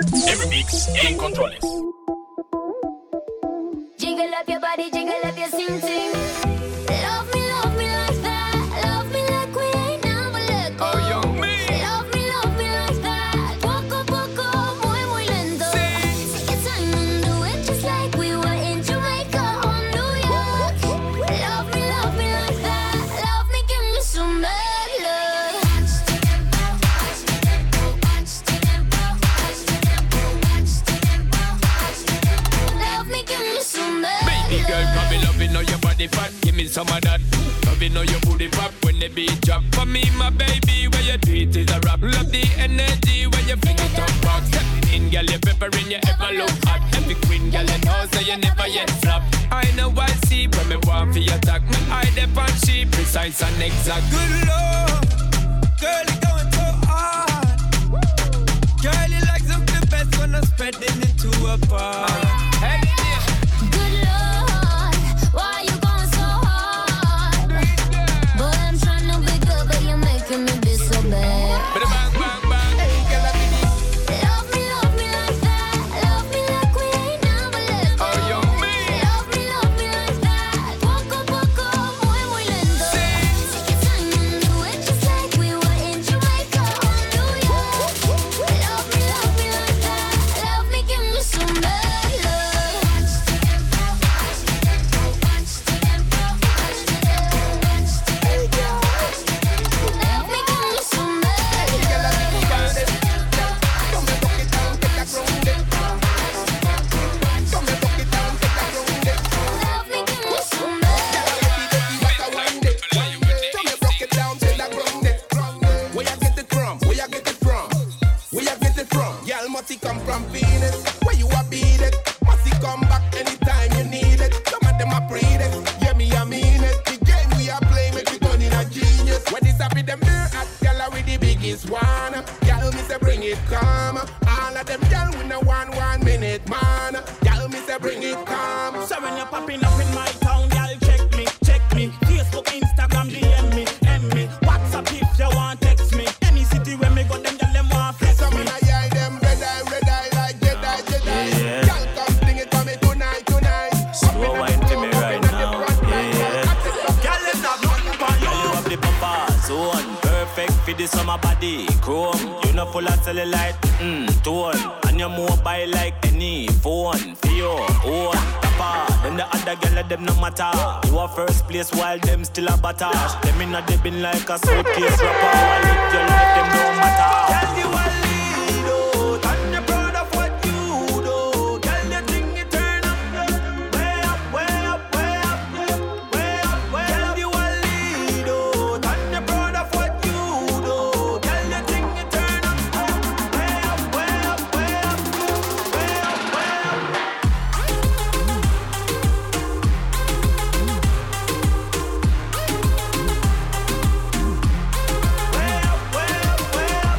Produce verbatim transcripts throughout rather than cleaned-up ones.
Every mix en controles. Jiggle up your body, jiggle up your sing sing. Love me, love me like that. Love me like we ain't never let go. Oh, young me. Love me, love me like that. Poco, poco, muy, muy lento. Take your time and do it just like we were in Jamaica or New York. Love me, love me like that. Love me, give me some bad love. Love me, give me some bad love. Baby girl, come me love it, know your body fat. Give me some of that. Love it, know your booty pop when the beat drop. For me, my baby, where you treat is a rap. Love the energy when you fling it up back. Step in, girl, you peppering, you ever look hot. Every queen, girl, you know, so you never yet flop. I know I see when me want for your attack. Me eye dep on she precise and exact. Good Lord, girl, you going so hard. Girl, you like something best when I'm spreading it to a bar. Hey, yeah. Good Lord, why you going so hard? Boy, I'm trying to be good, but you're making me be so bad. Bada bang, bang, bang. Love me, love me like that. Love me like we ain't never let go. Oh, young me. Love me, love me like that. Poco, poco, muy, muy lento. Take your time and do it just like we were in Jamaica or New York. Love me, love me like that. Love me, give me some bad love. Love me, give me some bad love. Love me, give me some bad Where you get it from? Where you get it from? Where you get it from? Y'all must come from Venus. Where you are beat it? Must come back anytime you need it. Some of them are breed it. Yeah, me, I mean it. The game we are playing make you turn in a genius. When it's up with them there at y'all with the biggest one. Y'all me say bring it calm. All of them y'all with no one one minute man. Y'all me say bring it calm. So when you're popping up in my town, y'all check me, check me. Facebook, Instagram, D M me, M me. WhatsApp if you want text me. Any city where me go, them y'all them want flex Some me. of the eye them red eye, red eye like Jedi, Jedi. Y'all come sing it for me tonight, tonight. Slow wine to me right now. Yeah, yeah. Y'all them have nothing for You you. have the papa zone. Perfect for the summer body. Chrome. You know full of cellulite. Mm, tone. And you mobile like any phone. For your own. Tapa. Then the other girl let them no matter. You are first place while them still a battash. Them in a they been like a suitcase rapper. While live your life them no matter. Tell you a lead out, and you're proud of what you do. Tell you thing you turn up, way up, way up, way up, way up, way up. Tell you a lead out, and you're proud of what you do. Tell you thing you turn up, way up, way up, way up, way up, way up. Way up, way up, way up.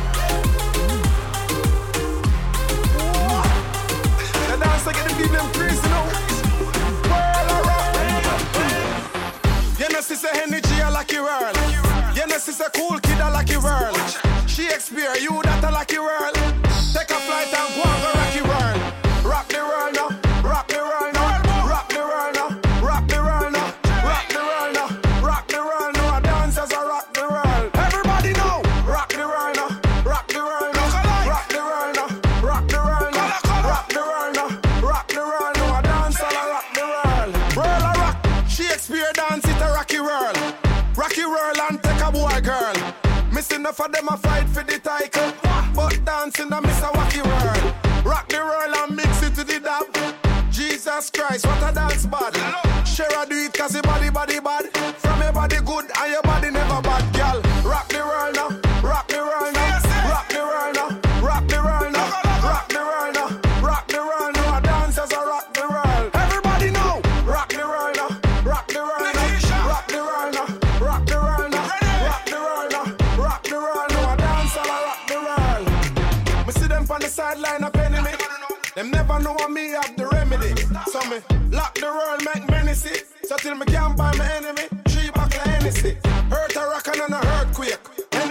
The dance get the people them crazy now. World around. You know sister energy a lucky world. You know sister cool kid a lucky world. Shakespeare, you that a lucky world. Take a flight and go on the rocky world. Rock the world now, rock the world now, rock the world now, rock the world now, rock the world now, rock the world now. Dancers a rock the world. Everybody know, rock the world now, rock the world now, rock the world now, rock the world now, rock the world now, rock the world now. Dancers a rock the world. World a rock. Shakespeare dance it a rocky world. Rocky world and take a boy girl. Missing enough of them a fight for the title, but dancing a miss a wacky world. Rock the world and mix it to the dab. Jesus Christ, what a dance bad. Share do it cause your body body bad. From your body good and your body never bad, girl. Rock the world now, rock the world now, rock the world now, rock the world now, rock the world now, rock the world now. Dancers a rock the world. Everybody know, rock the world now, rock the world now, rock the world now, rock the world now, rock the world now, rock the world now. Dancers a rock the world. Me see them on the sideline a penny me. Them never know what me have the remedy. So me lock the world, make many see. So till me can't buy my enemy, three buckle Hennessy. Hurt a rock and a earthquake. Anyway you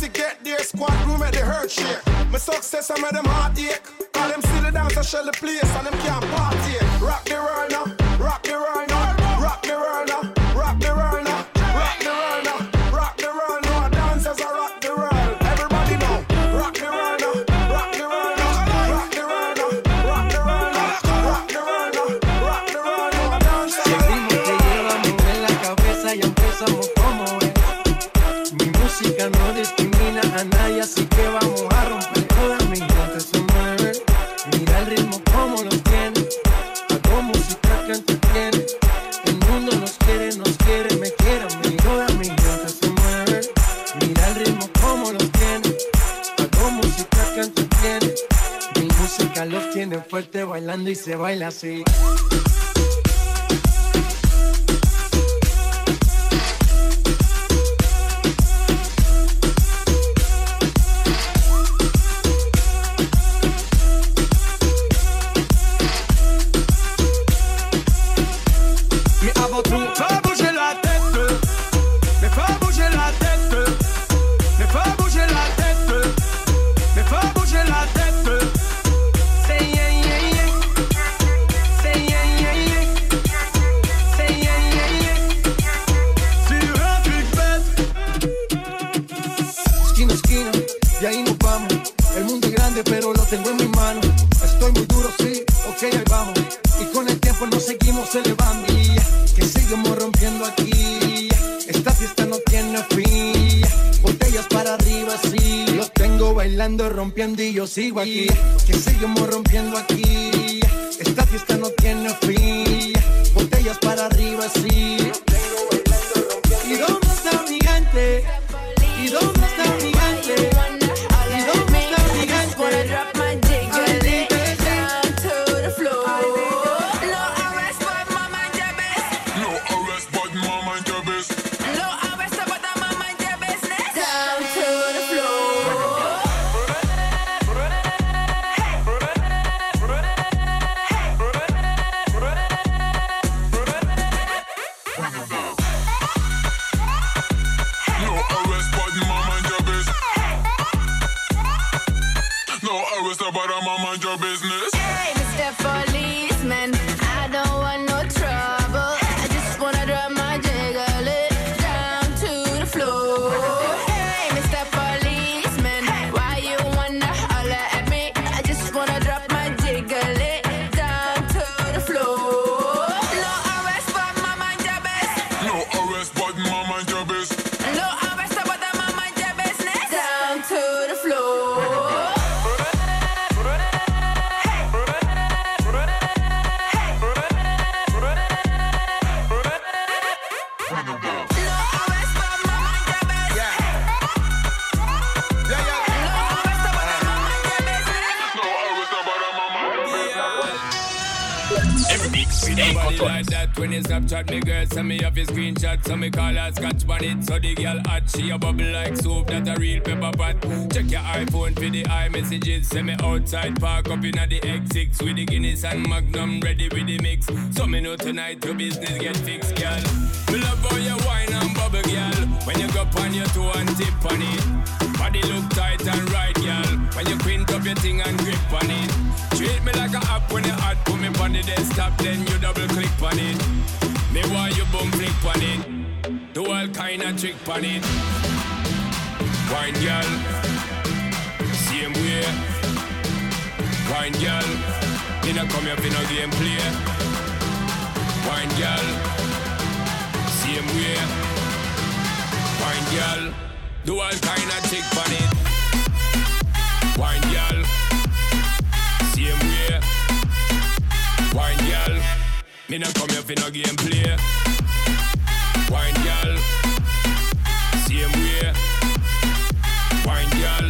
pussy get there, squad room at the hurt shake. My success, I made them heartache. Call them still the dance, I shell the place, and them can't party. Rock the world now, rock the world now, rock the world now, rock the world now, rock the world now, rock the world now. Dancers are rock the world. Everybody know, rock the world now, rock the world now, rock the world now, rock the world now, rock the world now, rock the world now. Dancers. El ritmo te lleva a mover la cabeza y empezamos como es. Mi música no discrimina a nadie, así que vamos a romper. Toda mi gente se mueve. Mira el ritmo como lo tiene. Hago música que entretiene. El mundo nos quiere, nos quiere, me quiere a mí. Toda mi gente se mueve. Mira el ritmo como lo tiene. Hago música que entretiene. Mi música los tiene fuerte bailando y se baila así. Rompiendo y yo sigo aquí, que seguimos rompiendo aquí. Esta fiesta no tiene fin, botellas para arriba, sí. ¿Y dónde está mi gente? ¿Y dónde está mi gente? ¿Y dónde está mi gente? When you Snapchat me girl, send me off your screenshot. So me call her Scotch Bonnet. So the girl hot, she a bubble like soap. That a real pepper pot. Check your iPhone for the iMessages. Send me outside, park up in the X six. With the Guinness and Magnum ready with the mix. So me know tonight your business get fixed, girl. Me love how you wine and bubble, girl. When you go on your toe and tip on it. Body look tight and right, girl. When you quint up your thing and grip on it. Treat me like a app when you hot. Put me on the desktop, then you double click on it. Me want you boom flick on it. Do all kind of trick on it. Wine girl, same way. Wine girl, you know come here for no game play. Wine girl, same way. Wine girl, do all kind of trick on it. Wine girl, same way. Wine girl, me no come here for no game play. Wine girl, same way. Wine girl,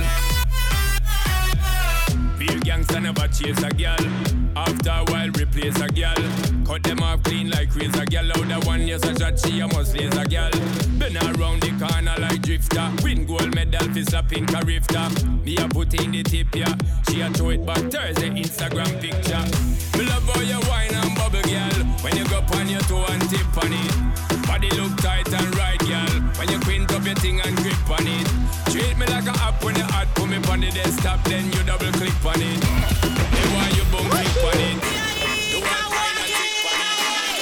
real gangsta never chase a girl. After a while replace a girl. Cut them off clean like razor girl. Out the one yes a shot she a must lace a girl. Been around the corner like drifter. Win gold medal for slapping a rifter. Me a put in the tip yeah. She a throw it back Thursday Instagram picture. Me love how you wine and bubble girl. When you go on your toe and tip on it. Body look tight and right girl. When you quint up your thing and grip on it. Treat me like a stop, then you double click on it. Hey, why you boom click on it? You want wine and click on it.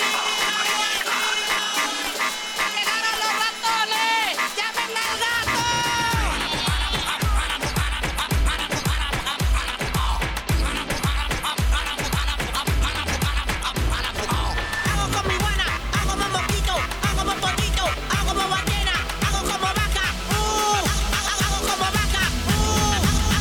Llegaron los ratones, llamen al gato. Hago con mi guana, hago como mosquito, hago como pollito, hago como ballena, hago como vaca, uh, hago como vaca, uh,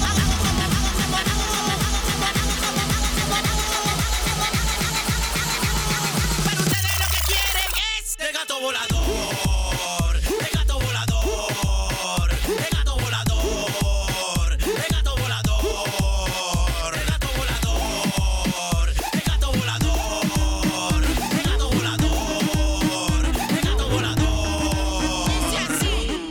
pero ustedes lo que quieren es de gato volador, de gato volador, de gato volador, de gato volador, de gato volador, de gato volador, de gato volador, de gato volador. Dice así.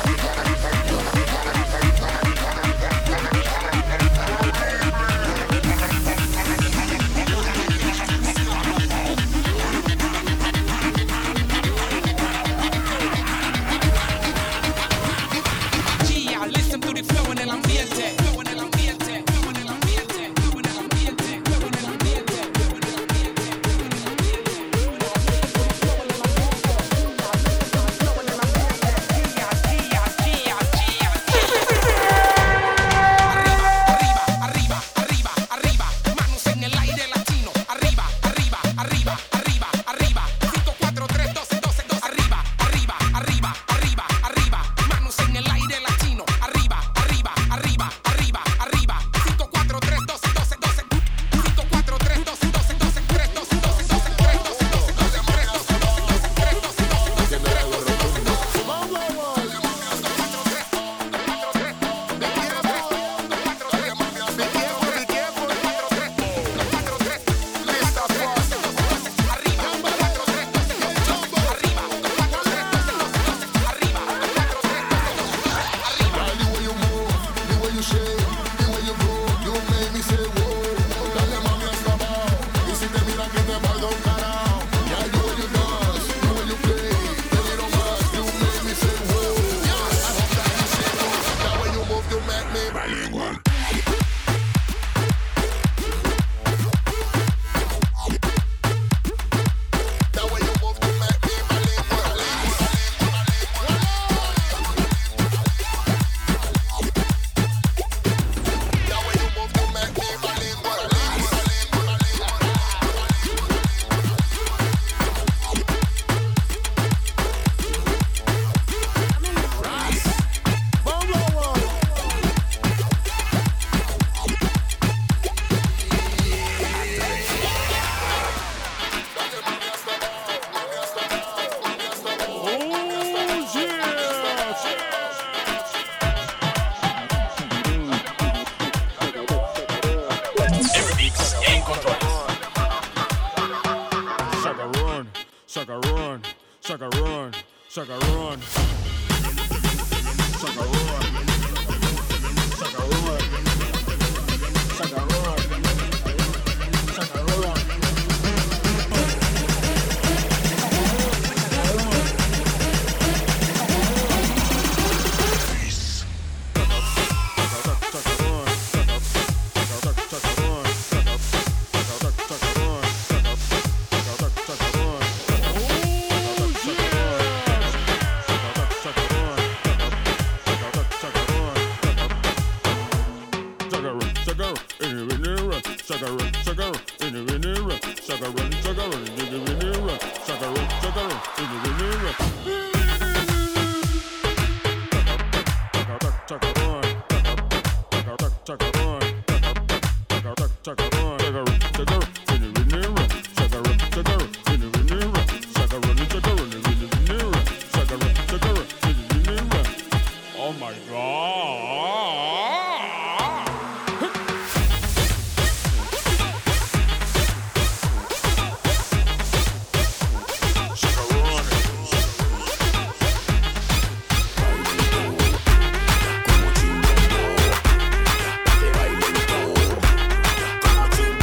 Gia, listen to the flow en el ambiente, flow en el ambiente, flow en el ambiente, flow en el ambiente, flow en el ambiente, flow en el ambiente, flow en el ambiente. Arriba, arriba, arriba, arriba, manos en el aire latino. Arriba, arriba, arriba, arriba, arriba. cinco, cuatro, tres, dos, dos, dos. Arriba, arriba, arriba, arriba, arriba. Manos en el aire latino. Arriba, arriba, arriba, arriba, arriba. cinco, cuatro, tres, dos, dos, dos. cinco, cuatro, tres, dos, dos, dos. tres, dos, dos, dos, tres, dos, dos, dos, tres, dos, Sucker run, sucker run, sucker run, sucker run, sucker run, sucker run, sucker run. Oh my God. Como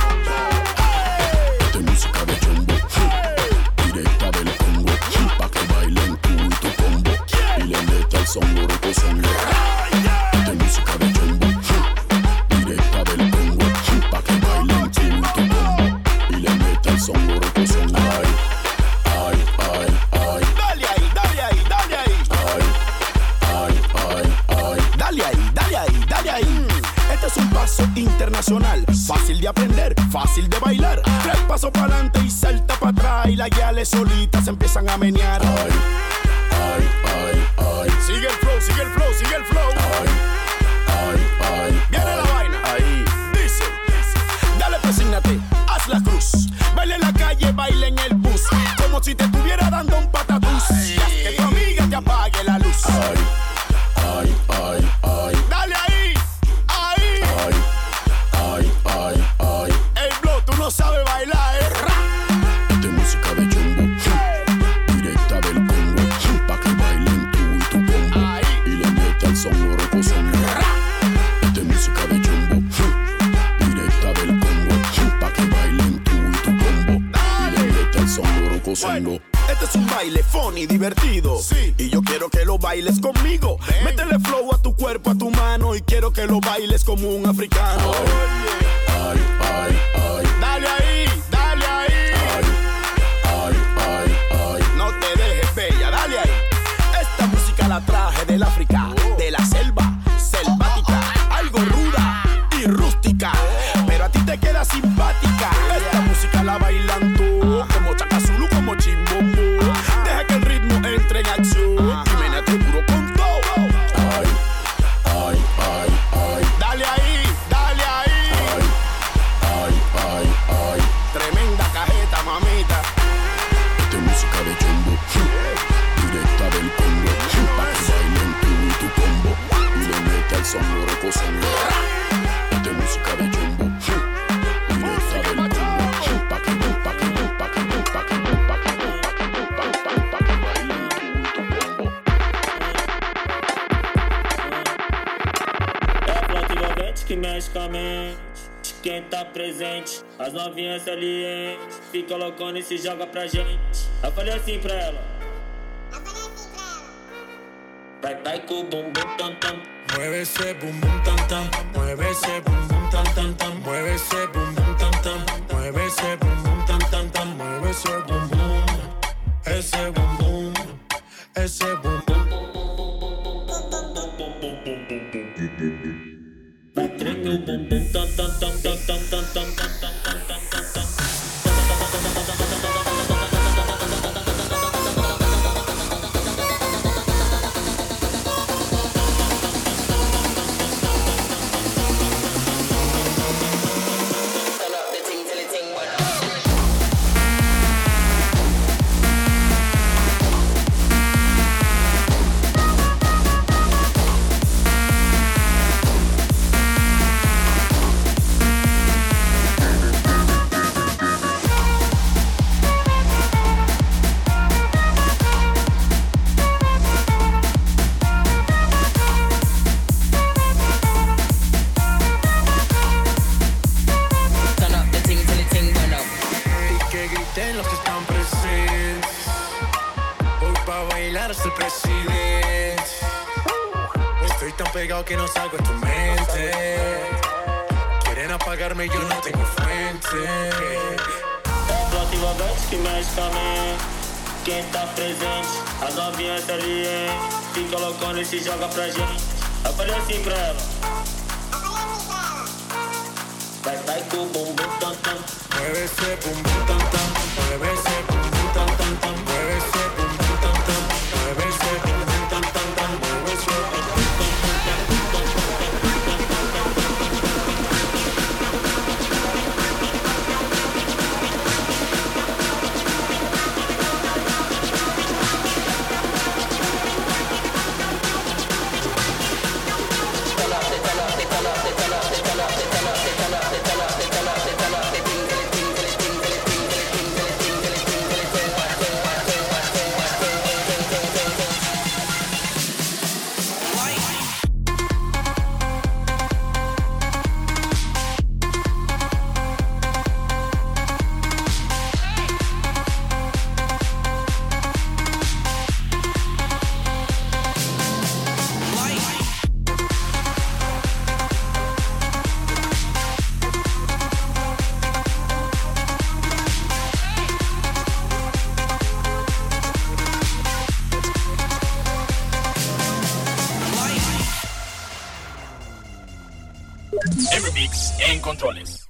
internacional. Fácil de aprender, fácil de bailar. Tres pasos para adelante y salta para atrás. Y las guiales solitas empiezan a menear. Ay, ay, ay, ay. Sigue el flow, sigue el flow, sigue el flow. Ay, ay, ay. Viene ay, la vaina. Ahí, dice, dice. Dale, presígnate, haz la cruz. Baila en la calle, baila en el bus. Como si te estuviera dando un patatús. Y haz que tu amiga te apague la luz. Ay, ay, ay, ay. Dale ahí, ahí. Ay, ay, ay, ay. Ey, bro, tú no sabes bailar, eh. Esta es música de chumbo, directa del Congo, pa' que bailen tú y tu combo. Ay. Y le mete el son oroco son. Esta es música de chumbo, directa del Congo, pa' que bailen tú y tu combo. Ay. Y le mete el son oroco son. Este es un baile funny, divertido. Sí. Y yo quiero que lo bailes conmigo. Ven. Métele flow a tu cuerpo, a tu mano. Y quiero que lo bailes como un africano. Ay, ay, ay, ay. Dale ahí, dale ahí. Ay, ay, ay, ay. No te dejes, bella, dale ahí. Esta música la traje del África, oh. De la selva, selvática. Algo ruda y rústica, oh. Pero a ti te queda simpática. Esta música la bailan tú, como Chacazulu, como Chimbombo. Deja que el ritmo entre en acción y ménate duro con todo. Ay, ay, ay, ay. Dale ahí, dale ahí. Ay, ay, ay, ay. Tremenda cajeta, mamita. Esta es música de chumbo, directa del Congo, pa' que bailen tú y tu combo. Y le mete al son oroco son. Esta es música de chumbo, directa del Congo, pa' que, pa' que, pa' que, pa' que, pa' que. Que mexe com a mente, quem tá presente, as novinhas salientes, fica loucona e se joga pra gente. Eu falei assim pra ela, eu falei assim pra ela. Vai, vai com o bum bum tam tam. Mueve esse bum bum tam tam. Mueve esse bum bum tam tam tam. Mueve esse bum bum tam tam. Mueve esse bum bum tam tam tam. Mueve esse bum bum. Esse bum bum. Esse bum bum. Vai tremer o bumbum tam tam tam tam tam tam tam tam tam tam tam tam. Que no salgo en tu mente. Quieren apagarme y yo no tengo fuente. Explosivo envolvente que mexe com a mente. Quem tá presente, as novinhas salientes, fica loucona e se joga pra gente. Eu falei assim pra ela, vai, vai com o bumbum tam tam. Mueve esse bumbum tam tam. Mueve esse bumbum tam tam tam. Mueve esse bumbum tam tam. Mueve esse bumbum tam tam tam. Mueve esse bumbum tam tam. Evermix en controles.